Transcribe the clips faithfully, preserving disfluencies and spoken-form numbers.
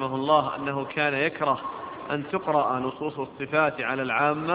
رحمه الله أنه كان يكره أن تقرأ نصوص الصفات على العامة؟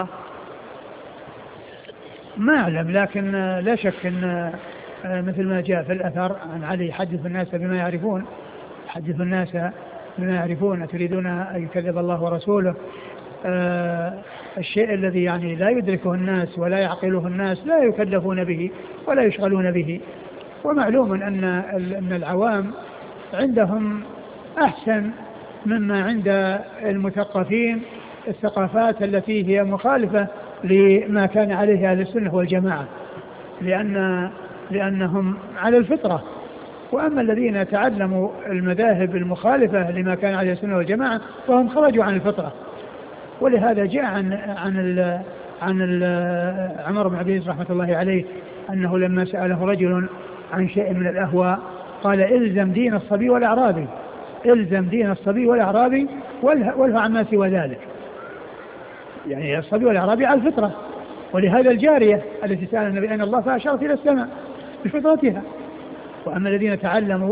ما أعلم، لكن لا شك أن مثل ما جاء في الأثر عن علي: حدث الناس بما يعرفون، حدث الناس بما يعرفون تريدون أن يكذب الله ورسوله. آه الشيء الذي يعني لا يدركه الناس ولا يعقله الناس لا يكلفون به ولا يشغلون به. ومعلوم أن أن العوام عندهم أحسن مما عند المثقفين الثقافات التي هي مخالفة لما كان عليه أهل السنة والجماعة، لأن لأنهم على الفطرة. وأما الذين تعلموا المذاهب المخالفة لما كان عليه السنة والجماعة فهم خرجوا عن الفطرة. ولهذا جاء عن عن ال عن ال عمر بن عبد العزيز رحمة الله عليه أنه لما سأله رجل عن شيء من الأهواء قال: إلزم دين الصبي والأعرابي، إلزم دين الصبي والأعرابي والهى عما سوى ذلك. يعني الصبي والأعرابي على الفطرة. ولهذا الجارية التي سأل النبي أين الله فأشارت إلى السماء بفطرتها. وأما الذين تعلموا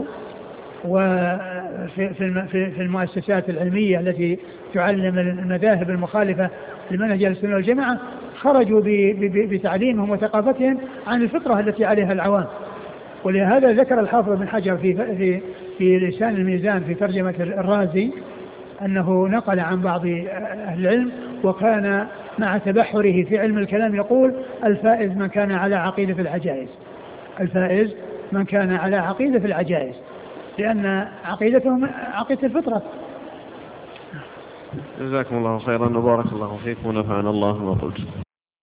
وفي في المؤسسات العلمية التي تعلم المذاهب المخالفة لمنهج السنة والجماعة خرجوا بتعليمهم وثقافتهم عن الفطرة التي عليها العوام. ولهذا ذكر الحافظ بن حجر في في في لسان الميزان في ترجمة الرازي أنه نقل عن بعض أهل العلم وكان مع تبحره في علم الكلام يقول: الفائز من كان على عقيدة العجائز، الفائز من كان على عقيدة العجائز، لأن عقيدتهم عقيدة الفطرة. جزاكم الله خيرا وبارك الله فيكم ونفعنا الله ما قلت.